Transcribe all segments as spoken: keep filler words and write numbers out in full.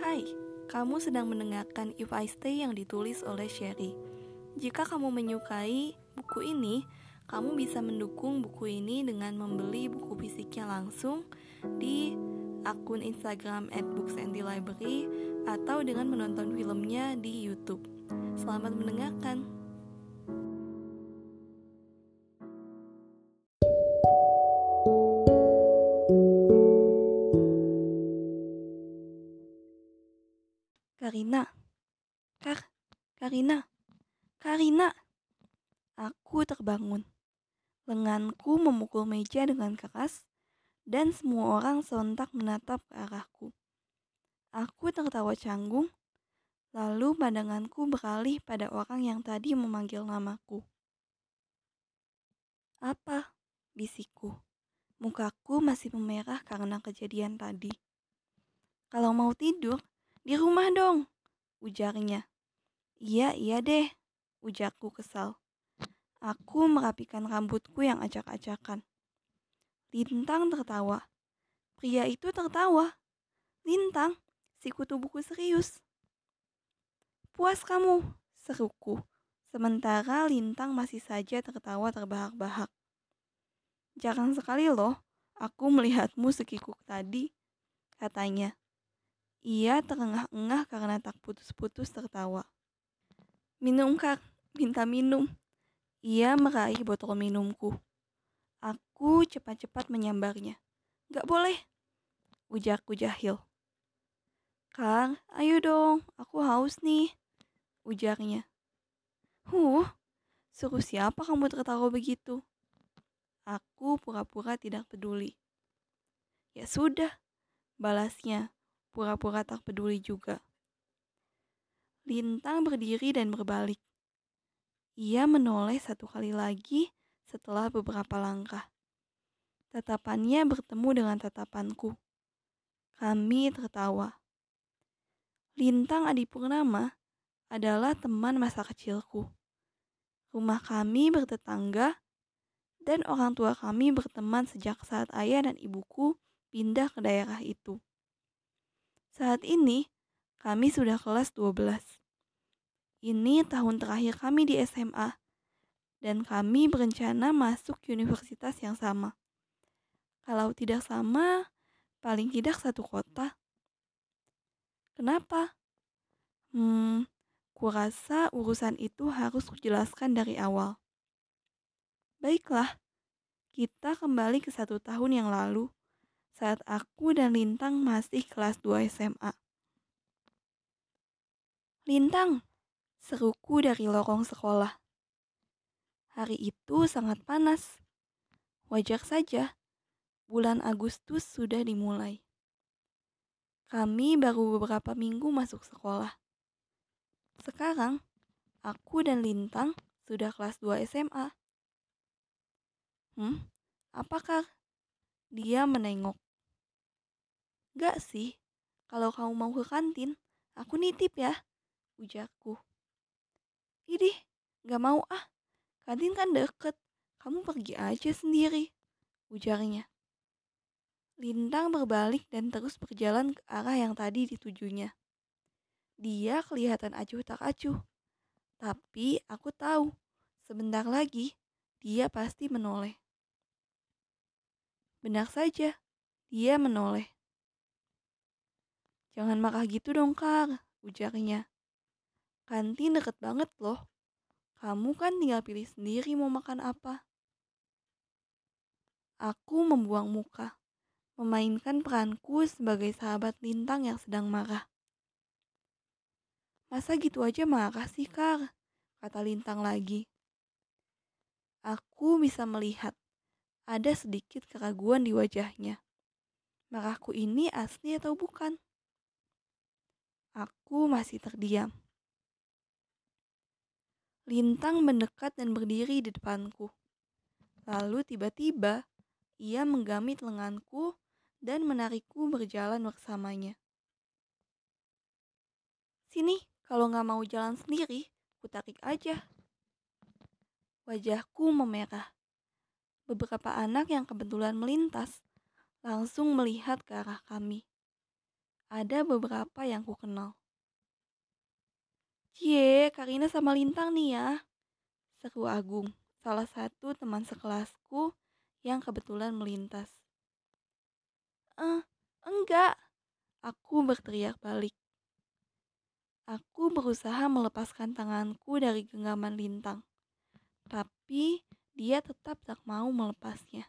Hai, kamu sedang mendengarkan If I Stay yang ditulis oleh Sherry. Jika kamu menyukai buku ini, kamu bisa mendukung buku ini dengan membeli buku fisiknya langsung di akun Instagram at books and the library atau dengan menonton filmnya di YouTube. Selamat mendengarkan. Karina, Kar, Karina, Karina. Aku terbangun. Lenganku memukul meja dengan keras dan semua orang sontak menatap ke arahku. Aku tertawa canggung, lalu pandanganku beralih pada orang yang tadi memanggil namaku. Apa? Bisikku. Mukaku masih memerah karena kejadian tadi. Kalau mau tidur, di rumah dong, ujarnya. Iya, iya deh, ujarku kesal. Aku merapikan rambutku yang acak-acakan. Lintang tertawa. Pria itu tertawa. Lintang, si kutu buku serius. Puas kamu, seruku. Sementara Lintang masih saja tertawa terbahak-bahak. Jarang sekali loh, aku melihatmu sekikuk tadi, katanya. Ia terengah-engah karena tak putus-putus tertawa. Minum Kak, minta minum. Ia meraih botol minumku. Aku cepat-cepat menyambarnya. Gak boleh, ujarku jahil. Kang, ayo dong, aku haus nih, ujarnya. Huh, suruh siapa kamu tertawa begitu? Aku pura-pura tidak peduli. Ya sudah, balasnya, pura-pura tak peduli juga. Lintang berdiri dan berbalik. Ia menoleh satu kali lagi setelah beberapa langkah. Tatapannya bertemu dengan tatapanku. Kami tertawa. Lintang Adipurnama adalah teman masa kecilku. Rumah kami bertetangga dan orang tua kami berteman sejak saat ayah dan ibuku pindah ke daerah itu. Saat ini, kami sudah kelas dua belas. Ini tahun terakhir kami di S M A, dan kami berencana masuk universitas yang sama. Kalau tidak sama, paling tidak satu kota. Kenapa? Hmm, kurasa urusan itu harus kujelaskan dari awal. Baiklah, kita kembali ke satu tahun yang lalu, saat aku dan Lintang masih kelas dua S M A. Lintang, seruku dari lorong sekolah. Hari itu sangat panas. Wajar saja, bulan Agustus sudah dimulai. Kami baru beberapa minggu masuk sekolah. Sekarang, aku dan Lintang sudah kelas dua S M A. Hmm, apakah? Dia menengok. Gak sih, kalau kamu mau ke kantin, aku nitip ya, ujarku. Idih, gak mau ah, kantin kan deket, kamu pergi aja sendiri, ujarnya. Lintang berbalik dan terus berjalan ke arah yang tadi ditujunya. Dia kelihatan acuh tak acuh, tapi aku tahu, sebentar lagi dia pasti menoleh. Benar saja, dia menoleh. Jangan marah gitu dong, Kak, ujarnya. Kantin deket banget loh. Kamu kan tinggal pilih sendiri mau makan apa. Aku membuang muka, memainkan peranku sebagai sahabat Lintang yang sedang marah. Masa gitu aja marah sih, Kak? Kata Lintang lagi. Aku bisa melihat ada sedikit keraguan di wajahnya. Marahku ini asli atau bukan? Aku masih terdiam. Lintang mendekat dan berdiri di depanku. Lalu tiba-tiba ia menggamit lenganku dan menarikku berjalan bersamanya. Sini, kalau nggak mau jalan sendiri, kutarik aja. Wajahku memerah. Beberapa anak yang kebetulan melintas langsung melihat ke arah kami. Ada beberapa yang ku kenal. Cie, Karina sama Lintang nih ya, seru Agung, salah satu teman sekelasku yang kebetulan melintas. Eh, enggak, aku berteriak balik. Aku berusaha melepaskan tanganku dari genggaman Lintang, tapi dia tetap tak mau melepasnya.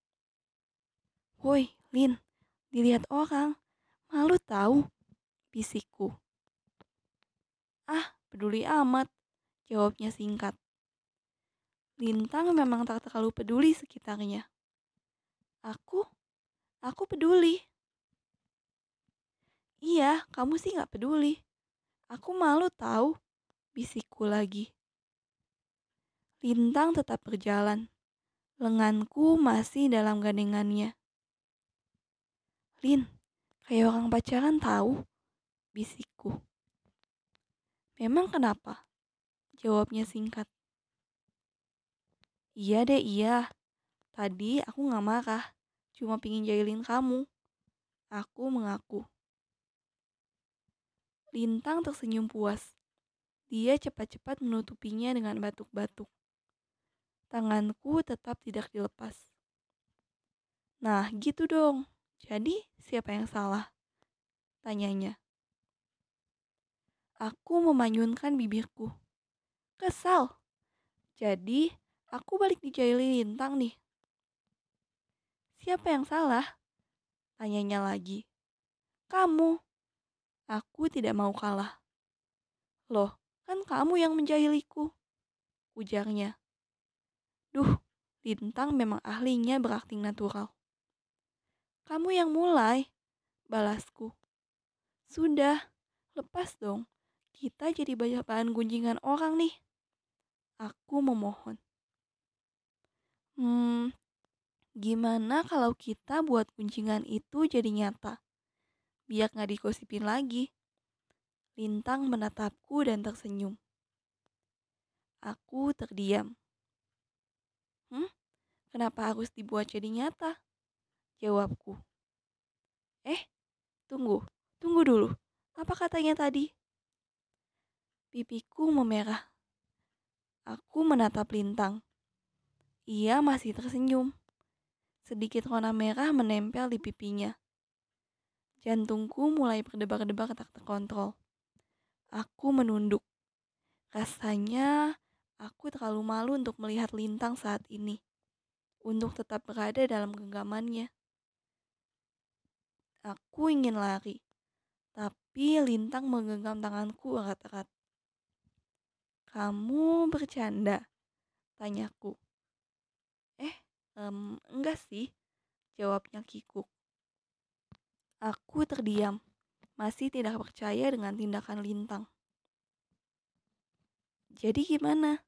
Woi, Lin, dilihat orang, malu tahu, bisikku. Ah, peduli amat, jawabnya singkat. Lintang memang tak terlalu peduli sekitarnya. Aku, aku peduli. Iya, kamu sih gak peduli. Aku malu tahu, bisikku lagi. Lintang tetap berjalan. Lenganku masih dalam gandengannya. Lin, kayak orang pacaran tahu, bisikku. Memang kenapa? Jawabnya singkat. Iya deh iya, tadi aku gak marah, cuma pingin jahilin kamu. Aku mengaku. Lintang tersenyum puas. Dia cepat-cepat menutupinya dengan batuk-batuk. Tanganku tetap tidak dilepas. Nah gitu dong, jadi siapa yang salah? Tanyanya. Aku memanyunkan bibirku. Kesal. Jadi aku balik dijailin Lintang nih. Siapa yang salah? Tanyanya lagi. Kamu. Aku tidak mau kalah. Loh, kan kamu yang menjahiliku. Ujarnya. Duh, Lintang memang ahlinya berakting natural. Kamu yang mulai, balasku. Sudah, lepas dong. Kita jadi banyak bahan gunjingan orang nih. Aku memohon. Hmm, gimana kalau kita buat gunjingan itu jadi nyata? Biar gak digosipin lagi. Lintang menatapku dan tersenyum. Aku terdiam. Hmm, kenapa harus dibuat jadi nyata? Jawabku. Eh, tunggu, tunggu dulu. Apa katanya tadi? Pipiku memerah. Aku menatap Lintang. Ia masih tersenyum. Sedikit warna merah menempel di pipinya. Jantungku mulai berdebar-debar tak terkontrol. Aku menunduk. Rasanya aku terlalu malu untuk melihat Lintang saat ini. Untuk tetap berada dalam genggamannya. Aku ingin lari. Tapi Lintang menggenggam tanganku erat-erat. Kamu bercanda? Tanyaku. Eh, um, enggak sih. Jawabnya kikuk. Aku terdiam. Masih tidak percaya dengan tindakan Lintang. Jadi gimana?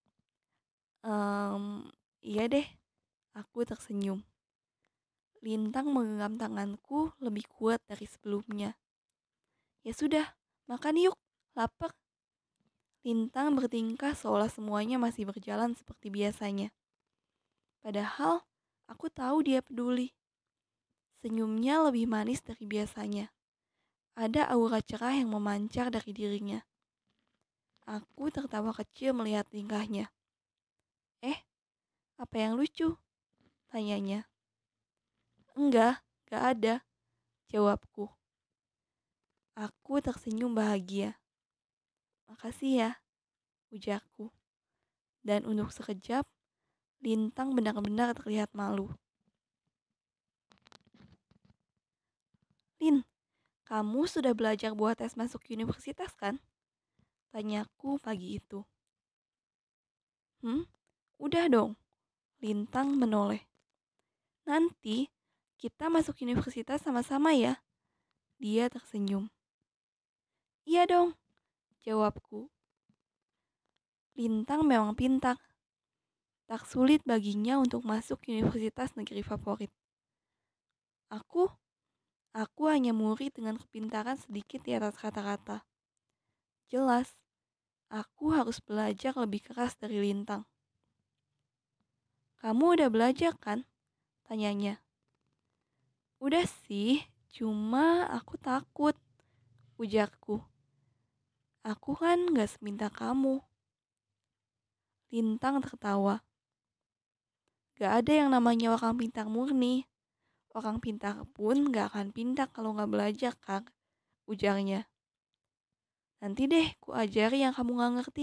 Um, iya deh. Aku tersenyum. Lintang menggenggam tanganku lebih kuat dari sebelumnya. Ya sudah, makan yuk. Lapar. Lintang bertingkah seolah semuanya masih berjalan seperti biasanya. Padahal aku tahu dia peduli. Senyumnya lebih manis dari biasanya. Ada aura cerah yang memancar dari dirinya. Aku tertawa kecil melihat tingkahnya. Eh, apa yang lucu? Tanyanya. Enggak, gak ada. Jawabku. Aku tersenyum bahagia. Makasih ya, ujarku. Dan untuk sekejap, Lintang benar-benar terlihat malu. Lin, kamu sudah belajar buat tes masuk universitas kan? Tanyaku pagi itu. Hmm, udah dong. Lintang menoleh. Nanti kita masuk universitas sama-sama ya. Dia tersenyum. Iya dong, jawabku. Lintang memang pintar. Tak sulit baginya untuk masuk universitas negeri favorit. Aku, aku hanya murid dengan kepintaran sedikit di atas rata-rata. Jelas, aku harus belajar lebih keras dari Lintang. Kamu udah belajar kan? Tanyanya. Udah sih, Cuma aku takut, ujarku. Aku kan gak seminta kamu. Lintang tertawa. Gak ada yang namanya orang pintar murni. Orang pintar pun gak akan pintar kalau gak belajar, Kak, ujarnya. Nanti deh ku ajari yang kamu gak ngerti.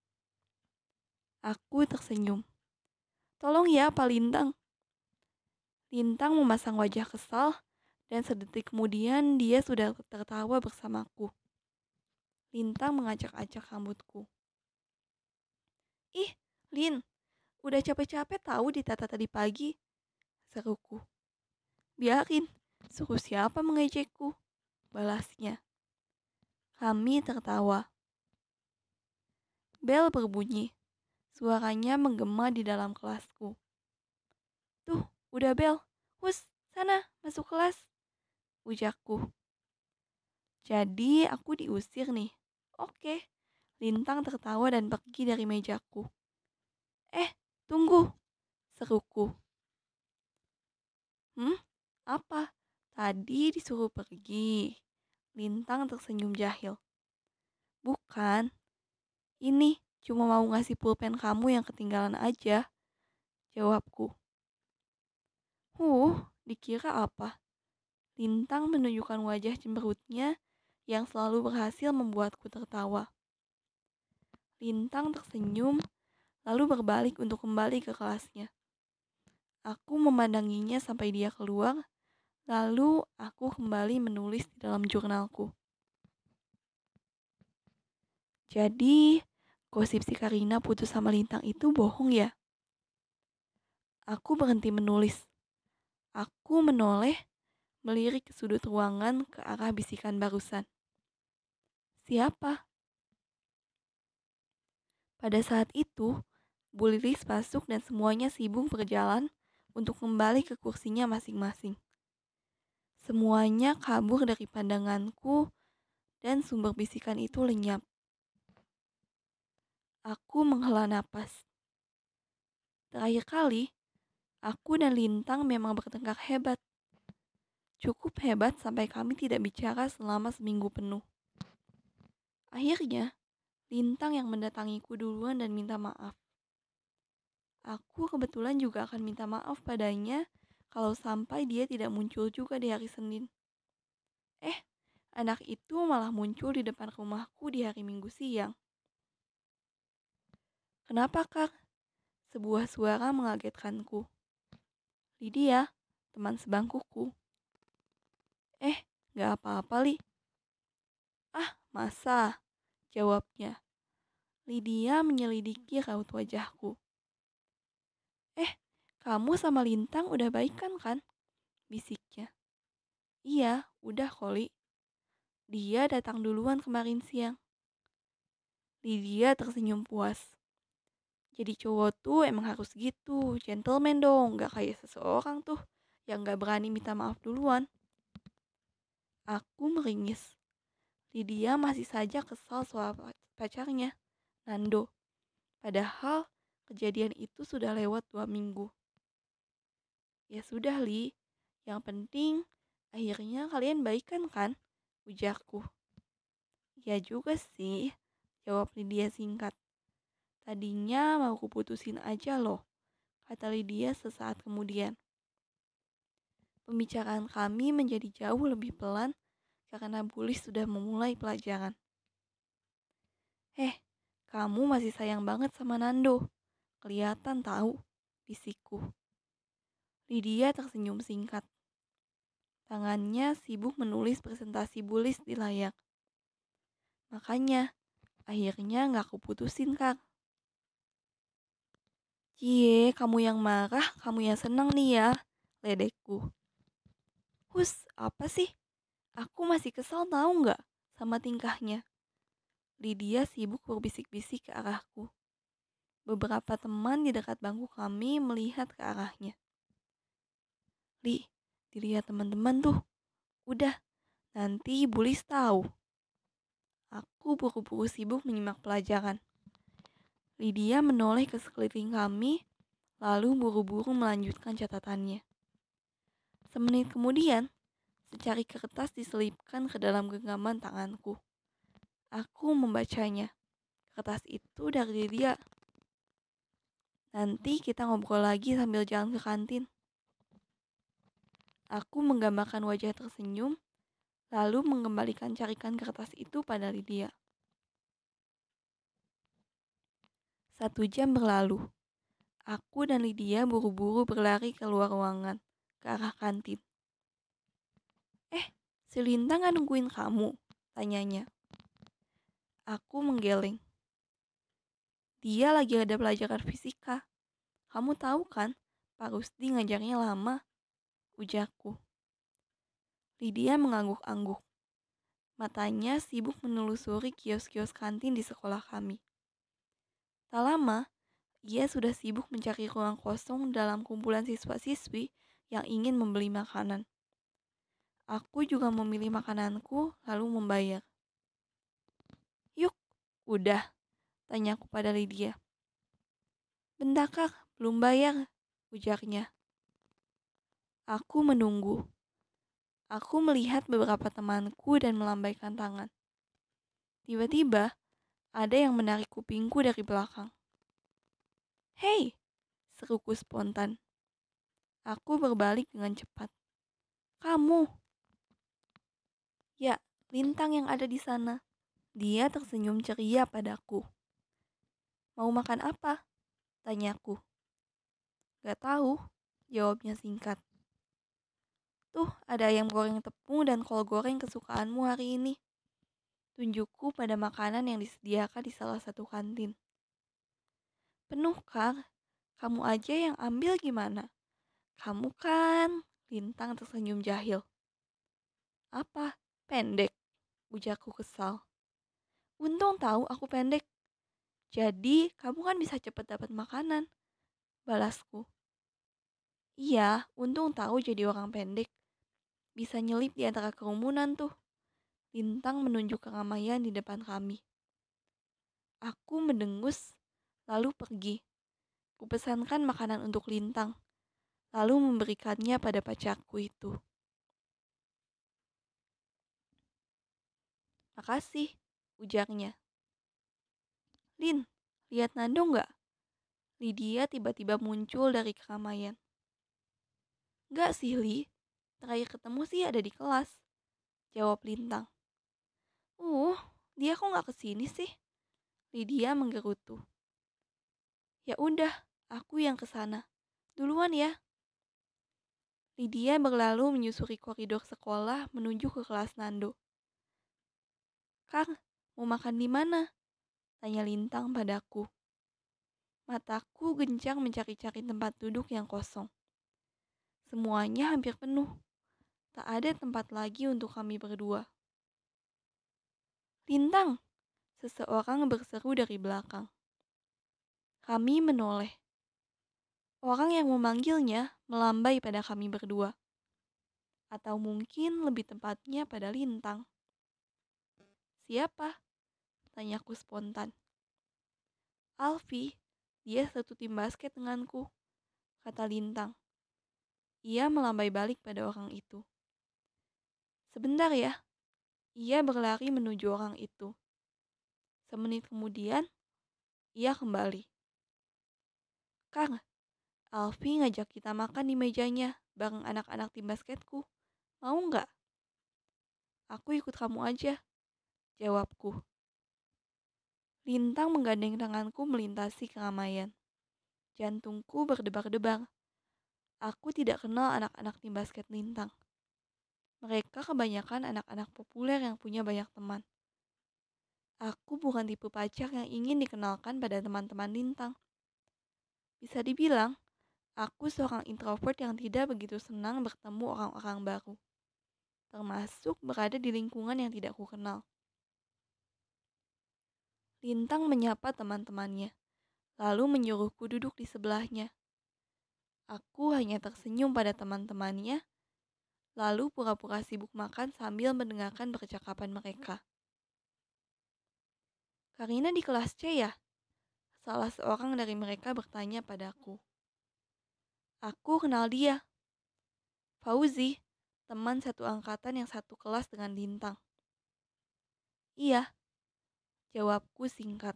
Aku tersenyum. Tolong ya, Pak Lintang. Lintang memasang wajah kesal dan sedetik kemudian dia sudah tertawa bersamaku. Lintang mengacak-acak rambutku. Ih, Lin, udah capek-capek tahu ditata tadi pagi, seruku. Biarin, suruh siapa mengejekku, balasnya. Kami tertawa. Bel berbunyi. Suaranya menggema di dalam kelasku. Tuh, udah bel. Hus, sana, masuk kelas, ujarku. Jadi aku diusir nih. Oke. Lintang tertawa dan pergi dari mejaku. Eh, tunggu, seruku. Hmm, apa? Tadi disuruh pergi. Lintang tersenyum jahil. Bukan, ini cuma mau ngasih pulpen kamu yang ketinggalan aja, jawabku. Huh, dikira apa? Lintang menunjukkan wajah cemberutnya yang selalu berhasil membuatku tertawa. Lintang tersenyum, lalu berbalik untuk kembali ke kelasnya. Aku memandanginya sampai dia keluar, lalu aku kembali menulis di dalam jurnalku. Jadi, gosip si Karina putus sama Lintang itu bohong ya? Aku berhenti menulis. Aku menoleh, melirik ke sudut ruangan ke arah bisikan barusan. Siapa? Pada saat itu, Bu Lilis masuk dan semuanya sibuk berjalan untuk kembali ke kursinya masing-masing. Semuanya kabur dari pandanganku dan sumber bisikan itu lenyap. Aku menghela napas. Terakhir kali, aku dan Lintang memang bertengkar hebat. Cukup hebat sampai kami tidak bicara selama seminggu penuh. Akhirnya, Lintang yang mendatangiku duluan dan minta maaf. Aku kebetulan juga akan minta maaf padanya kalau sampai dia tidak muncul juga di hari Senin. Eh, anak itu malah muncul di depan rumahku di hari Minggu siang. Kenapa, Kak? Sebuah suara mengagetkanku. Lydia, teman sebangkuku. Eh, gak apa-apa, Li. Ah, masa? Jawabnya. Lydia menyelidiki raut wajahku. Eh, kamu sama Lintang udah baikan kan? Bisiknya. Iya, udah koli. Dia datang duluan kemarin siang. Lydia tersenyum puas. Jadi cowok tuh emang harus gitu, gentleman dong, gak kayak seseorang tuh yang gak berani minta maaf duluan. Aku meringis. Lydia masih saja kesal soal pacarnya, Nando. Padahal kejadian itu sudah lewat dua minggu. Ya sudah, Li. Yang penting akhirnya kalian baikan kan? Ujarku. Ya juga sih, jawab Lydia singkat. Tadinya mau kuputusin aja loh, kata Lydia sesaat kemudian. Pembicaraan kami menjadi jauh lebih pelan karena Bulis sudah memulai pelajaran. Eh, kamu masih sayang banget sama Nando. Kelihatan tahu, bisikku. Lydia tersenyum singkat. Tangannya sibuk menulis presentasi Bulis di layar. Makanya, akhirnya gak kuputusin, Kak. Cie, kamu yang marah, kamu yang senang nih ya, ledekku. Hus, apa sih? Aku masih kesal tahu nggak sama tingkahnya. Lydia sibuk berbisik-bisik ke arahku. Beberapa teman di dekat bangku kami melihat ke arahnya. Li, dilihat teman-teman tuh. Udah, nanti Bulis tahu. Aku buru-buru sibuk menyimak pelajaran. Lydia menoleh ke sekeliling kami, lalu buru-buru melanjutkan catatannya. Semenit kemudian, Secari kertas diselipkan ke dalam genggaman tanganku. Aku membacanya. Kertas itu dari dia. Nanti kita ngobrol lagi sambil jalan ke kantin. Aku menggambarkan wajah tersenyum, lalu mengembalikan carikan kertas itu pada Lydia. Satu jam berlalu. Aku dan Lydia buru-buru berlari keluar ruangan, ke arah kantin. Eh, si Lintang gak nungguin kamu? Tanyanya. Aku menggeleng. Dia lagi ada pelajaran fisika. Kamu tahu kan, Pak Rusdi ngajarnya lama, ujarku. Lydia mengangguk-angguk. Matanya sibuk menelusuri kios-kios kantin di sekolah kami. Tak lama, ia sudah sibuk mencari ruang kosong dalam kumpulan siswa-siswi yang ingin membeli makanan. Aku juga memilih makananku lalu membayar. Yuk, udah, tanyaku pada Lydia. Bentar kak, belum bayar, ujarnya. Aku menunggu. Aku melihat beberapa temanku dan melambaikan tangan. Tiba-tiba, ada yang menarik kupingku dari belakang. Hei, seruku spontan. Aku berbalik dengan cepat. Kamu? Ya, Lintang yang ada di sana. Dia tersenyum ceria padaku. Mau makan apa? Tanyaku. Gak tahu, jawabnya singkat. Tuh, ada ayam goreng tepung dan kol goreng kesukaanmu hari ini. Tunjukku pada makanan yang disediakan di salah satu kantin. Penuh, Kang. Kamu aja yang ambil gimana? Kamu kan, Lintang tersenyum jahil. Apa? Pendek? Ujarku kesal. Untung tahu aku pendek. Jadi, kamu kan bisa cepat dapat makanan. Balasku. Iya, untung tahu jadi orang pendek. Bisa nyelip di antara kerumunan tuh. Lintang menunjuk keramaian di depan kami. Aku mendengus, lalu pergi. Kupesankan makanan untuk Lintang, lalu memberikannya pada pacarku itu. Makasih, ujarnya. Lin, lihat Nando nggak? Lydia tiba-tiba muncul dari keramaian. Nggak sih, Li. Terakhir ketemu sih ada di kelas, jawab Lintang. Uh, dia kok nggak kesini sih? Lydia menggerutu. Ya udah, aku yang kesana. Duluan ya. Lydia berlalu menyusuri koridor sekolah menuju ke kelas Nando. Kang, mau makan di mana? Tanya Lintang padaku. Mataku gencang mencari-cari tempat duduk yang kosong. Semuanya hampir penuh. Tak ada tempat lagi untuk kami berdua. Lintang, seseorang berseru dari belakang. Kami menoleh. Orang yang memanggilnya melambai pada kami berdua. Atau mungkin lebih tepatnya pada Lintang. Siapa? Tanyaku spontan. Alfi, dia satu tim basket denganku, kata Lintang. Ia melambai balik pada orang itu. Sebentar ya. Ia berlari menuju orang itu. Semenit kemudian, ia kembali. Kang, Alfi ngajak kita makan di mejanya bareng anak-anak tim basketku. Mau nggak? Aku ikut kamu aja, jawabku. Lintang menggandeng tanganku melintasi keramaian. Jantungku berdebar-debar. Aku tidak kenal anak-anak tim basket Lintang. Mereka kebanyakan anak-anak populer yang punya banyak teman. Aku bukan tipe pacar yang ingin dikenalkan pada teman-teman Lintang. Bisa dibilang, aku seorang introvert yang tidak begitu senang bertemu orang-orang baru. Termasuk berada di lingkungan yang tidak kukenal. Lintang menyapa teman-temannya, lalu menyuruhku duduk di sebelahnya. Aku hanya tersenyum pada teman-temannya, lalu pura-pura sibuk makan sambil mendengarkan percakapan mereka. Karina di kelas C ya? Salah seorang dari mereka bertanya padaku. Aku kenal dia. Fauzi, teman satu angkatan yang satu kelas dengan Lintang. Iya, jawabku singkat.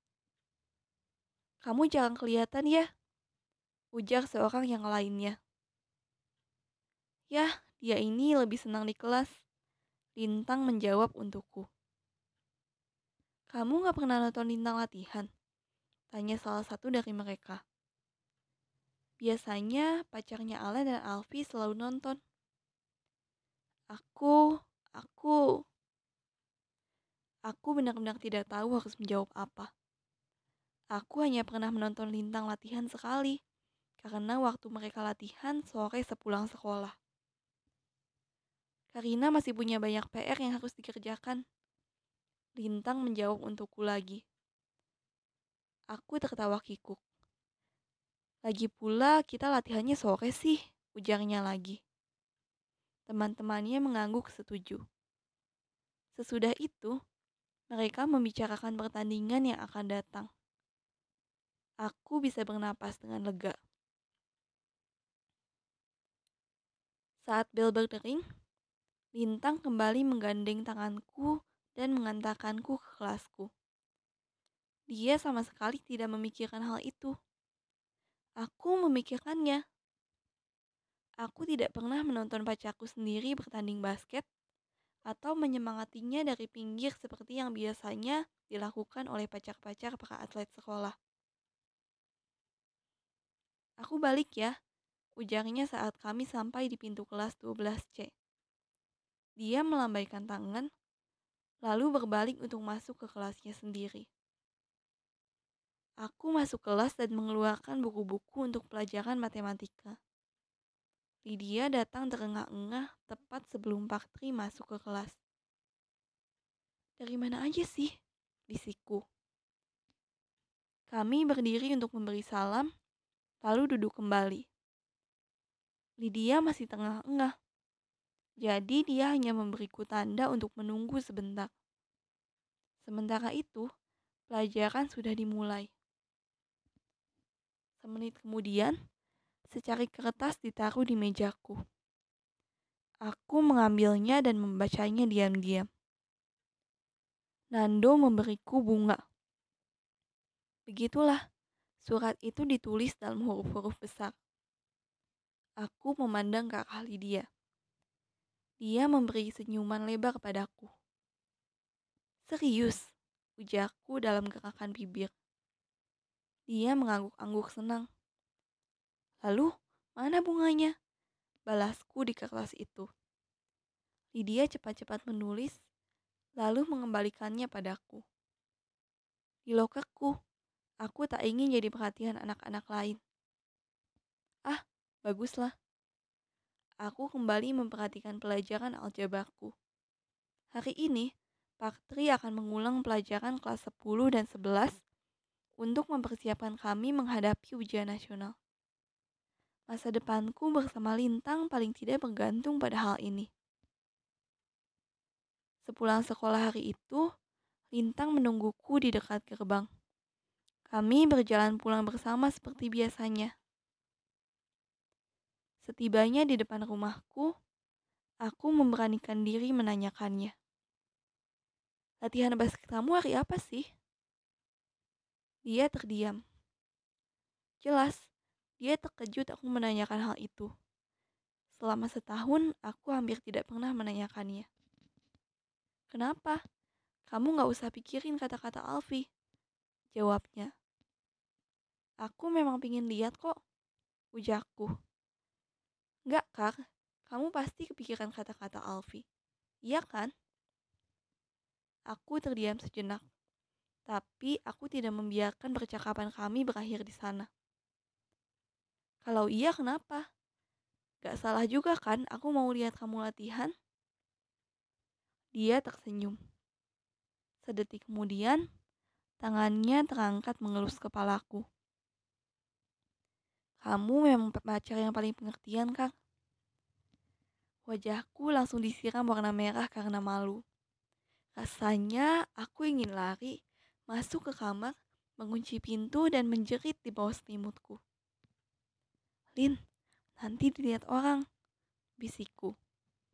Kamu jarang kelihatan ya, ujar seorang yang lainnya. Yah, dia ini lebih senang di kelas, Lintang menjawab untukku. Kamu gak pernah nonton Lintang latihan? Tanya salah satu dari mereka. Biasanya pacarnya Alan dan Alfi selalu nonton. Aku, aku, aku benar-benar tidak tahu harus menjawab apa. Aku hanya pernah menonton Lintang latihan sekali, karena waktu mereka latihan sore sepulang sekolah. Karina masih punya banyak P R yang harus dikerjakan. Lintang menjawab untukku lagi. Aku tertawa kikuk. Lagi pula kita latihannya sore sih, ujarnya lagi. Teman-temannya mengangguk setuju. Sesudah itu, mereka membicarakan pertandingan yang akan datang. Aku bisa bernapas dengan lega. Saat bel berdering, Lintang kembali menggandeng tanganku dan mengantarkanku ke kelasku. Dia sama sekali tidak memikirkan hal itu. Aku memikirkannya. Aku tidak pernah menonton pacarku sendiri bertanding basket atau menyemangatinya dari pinggir seperti yang biasanya dilakukan oleh pacar-pacar para atlet sekolah. Aku balik ya, ujarnya saat kami sampai di pintu kelas dua belas C. Dia melambaikan tangan, lalu berbalik untuk masuk ke kelasnya sendiri. Aku masuk kelas dan mengeluarkan buku-buku untuk pelajaran matematika. Lydia datang terengah-engah tepat sebelum Pak Tri masuk ke kelas. Dari mana aja sih? Bisikku. Kami berdiri untuk memberi salam, lalu duduk kembali. Lydia masih tengah-engah. Jadi dia hanya memberiku tanda untuk menunggu sebentar. Sementara itu, pelajaran sudah dimulai. Semenit kemudian, secari kertas ditaruh di mejaku. Aku mengambilnya dan membacanya diam-diam. Nando memberiku bunga. Begitulah, surat itu ditulis dalam huruf-huruf besar. Aku memandang ke arah Lydia. Dia memberi senyuman lebar padaku. Serius, ujarku dalam gerakan bibir. Dia mengangguk-angguk senang. Lalu, mana bunganya? Balasku di kertas itu. Lydia cepat-cepat menulis, lalu mengembalikannya padaku. Di lokerku, aku tak ingin jadi perhatian anak-anak lain. Ah, baguslah. Aku kembali memperhatikan pelajaran aljabarku. Hari ini, Pak Tri akan mengulang pelajaran kelas sepuluh dan sebelas untuk mempersiapkan kami menghadapi ujian nasional. Masa depanku bersama Lintang paling tidak bergantung pada hal ini. Sepulang sekolah hari itu, Lintang menungguku di dekat gerbang. Kami berjalan pulang bersama seperti biasanya. Setibanya di depan rumahku, aku memberanikan diri menanyakannya. Latihan basket kamu hari apa sih? Dia terdiam. Jelas, dia terkejut aku menanyakan hal itu. Selama setahun, aku hampir tidak pernah menanyakannya. Kenapa? Kamu gak usah pikirin kata-kata Alfi, jawabnya. Aku memang pingin lihat kok, ujarku. Enggak, Kak. Kamu pasti kepikiran kata-kata Alfi. Iya kan? Aku terdiam sejenak. Tapi aku tidak membiarkan percakapan kami berakhir di sana. Kalau iya kenapa? Gak salah juga kan aku mau lihat kamu latihan? Dia tersenyum. Sedetik kemudian, tangannya terangkat mengelus kepalaku. Kamu memang pacar yang paling pengertian, Kak. Wajahku langsung disiram warna merah karena malu. Rasanya aku ingin lari, masuk ke kamar, mengunci pintu dan menjerit di bawah selimutku. Lin, nanti dilihat orang, bisikku.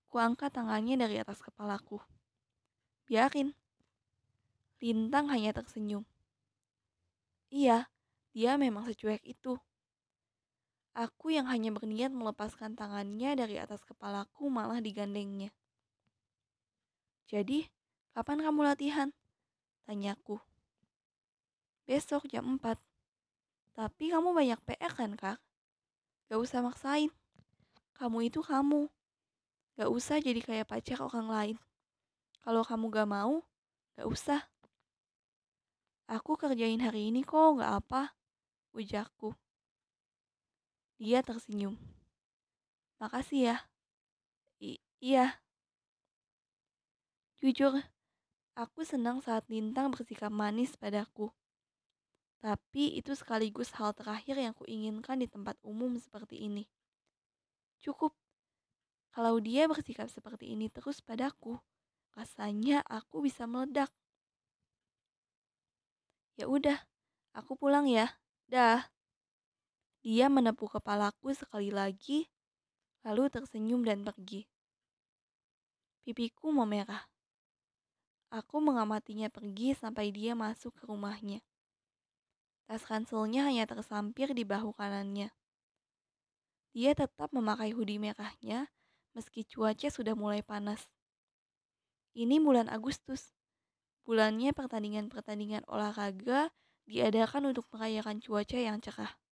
Kuangkat tangannya dari atas kepalaku. Biarin. Lintang hanya tersenyum. Iya, dia memang secuek itu. Aku yang hanya berniat melepaskan tangannya dari atas kepalaku malah digandengnya. Jadi, kapan kamu latihan? Tanyaku. Besok jam empat. Tapi kamu banyak P R kan, Kak? Gak usah maksain. Kamu itu kamu. Gak usah jadi kayak pacar orang lain. Kalau kamu gak mau, gak usah. Aku kerjain hari ini kok, gak apa, ujarku. Dia tersenyum. Makasih ya. I iya, jujur, aku senang saat Lintang bersikap manis padaku. Tapi itu sekaligus hal terakhir yang kuinginkan di tempat umum seperti ini. Cukup, kalau dia bersikap seperti ini terus padaku, rasanya aku bisa meledak. Ya udah, aku pulang ya. Dah. Dia menepuk kepalaku sekali lagi, lalu tersenyum dan pergi. Pipiku memerah. Aku mengamatinya pergi sampai dia masuk ke rumahnya. Tas ranselnya hanya tersampir di bahu kanannya. Dia tetap memakai hoodie merahnya meski cuaca sudah mulai panas. Ini bulan Agustus. Bulannya pertandingan-pertandingan olahraga diadakan untuk merayakan cuaca yang cerah.